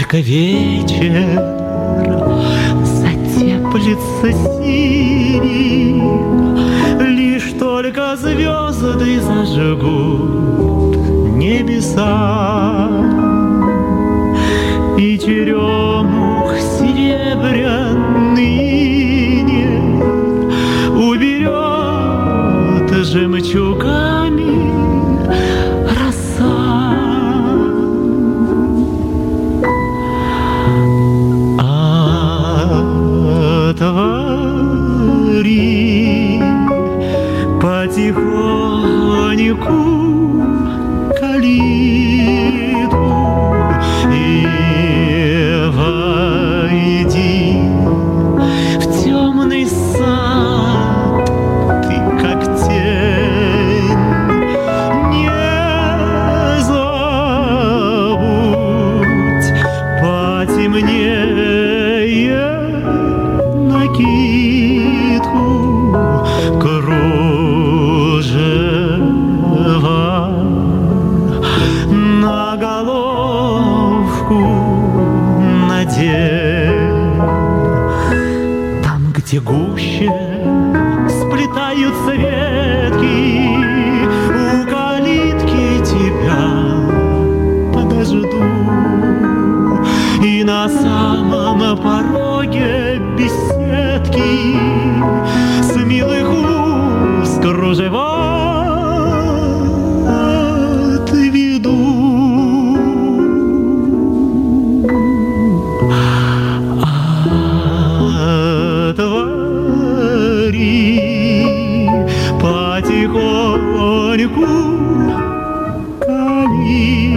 только вечер затеплится синий, лишь только звезды зажгут небеса, и черемух серебряный небо уберет жемчугами роса. Отвори потихоньку калитку и войди в темный сад. Ты как тень, не забудь потемнее накидку, кружева на головку надень. Там, где гуще сплетаются ветки, у калитки тебя подожду, и на самом пороге беседки с милых уст кружева отведу. Отвори потихоньку калитку.